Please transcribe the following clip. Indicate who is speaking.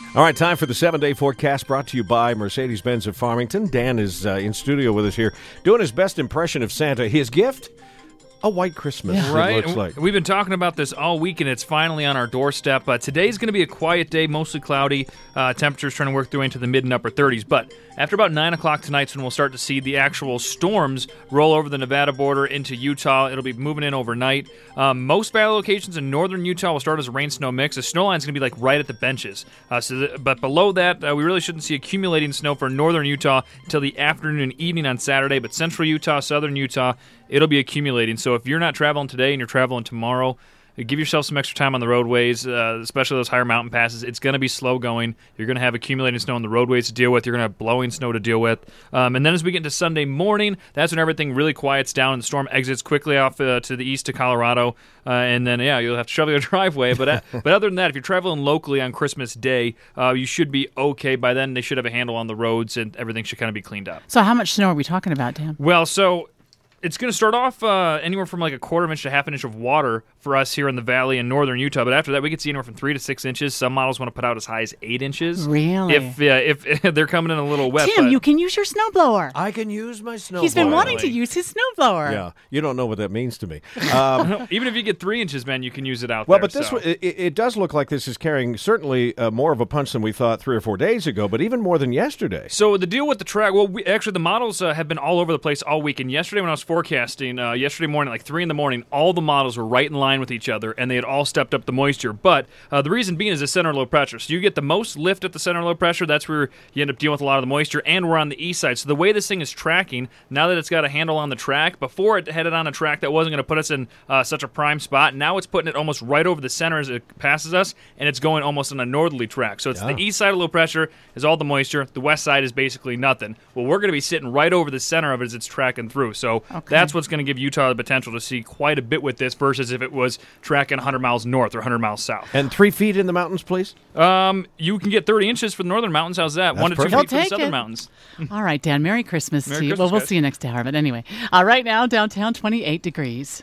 Speaker 1: All right, time for the 7-day forecast brought to you by Mercedes-Benz of Farmington. Dan is in studio with us here doing his best impression of Santa. His gift? A white Christmas,
Speaker 2: right?
Speaker 1: It looks like.
Speaker 2: We've been talking about this all week, and it's finally on our doorstep. Today's going to be a quiet day, mostly cloudy. Temperatures trying to work through into the mid and upper 30s. But after about 9 o'clock tonight's when we'll start to see the actual storms roll over the Nevada border into Utah. It'll be moving in overnight. Most valley locations in northern Utah will start as a rain-snow mix. The snow line's going to be like right at the benches. But below that, we really shouldn't see accumulating snow for northern Utah until the afternoon and evening on Saturday. But central Utah, southern Utah, it'll be accumulating. So if you're not traveling today and you're traveling tomorrow, give yourself some extra time on the roadways, especially those higher mountain passes. It's going to be slow going. You're going to have accumulating snow on the roadways to deal with. You're going to have blowing snow to deal with. And then as we get into Sunday morning, that's when everything really quiets down and the storm exits quickly off to the east to Colorado. And then, you'll have to shovel your driveway. But other than that, if you're traveling locally on Christmas Day, you should be okay. By then, they should have a handle on the roads and everything should kind of be cleaned up.
Speaker 3: So how much snow are we talking about, Dan?
Speaker 2: Well, so it's going to start off anywhere from like a quarter of an inch to half an inch of water for us here in the valley in northern Utah. But after that, we could see anywhere from 3 to 6 inches. Some models want to put out as high as 8 inches.
Speaker 3: Really?
Speaker 2: If they're coming in a little wet.
Speaker 3: Tim, you can use your snowblower.
Speaker 1: I can use my snowblower.
Speaker 3: He's been wanting to use his snowblower.
Speaker 1: Yeah, you don't know what that means to me.
Speaker 2: Even if you get 3 inches, man, you can use it out
Speaker 1: well,
Speaker 2: there.
Speaker 1: But this it does look like this is carrying certainly more of a punch than we thought 3 or 4 days ago, but even more than yesterday.
Speaker 2: So the deal with the track, actually the models have been all over the place all week. And yesterday when I was forecasting, yesterday morning, like 3 in the morning, all the models were right in line with each other, and they had all stepped up the moisture. But the reason being is the center low pressure. So you get the most lift at the center low pressure. That's where you end up dealing with a lot of the moisture, and we're on the east side. So the way this thing is tracking, now that it's got a handle on the track, before it headed on a track that wasn't going to put us in such a prime spot, now it's putting it almost right over the center as it passes us, and it's going almost on a northerly track. So it's the east side of low pressure is all the moisture. The west side is basically nothing. Well, we're going to be sitting right over the center of it as it's tracking through. So that's what's going to give Utah the potential to see quite a bit with this versus if it was tracking 100 miles north or 100 miles south.
Speaker 1: And 3 feet in the mountains, please?
Speaker 2: You can get 30 inches for the northern mountains. How's that?
Speaker 1: That's
Speaker 2: 1 to 2
Speaker 1: perfect.
Speaker 2: feet for the southern mountains.
Speaker 3: All right, Dan. Merry Christmas to you.
Speaker 2: Christmas,
Speaker 3: Well, we'll
Speaker 2: guys.
Speaker 3: see you next hour. But anyway, right now, downtown, 28 degrees.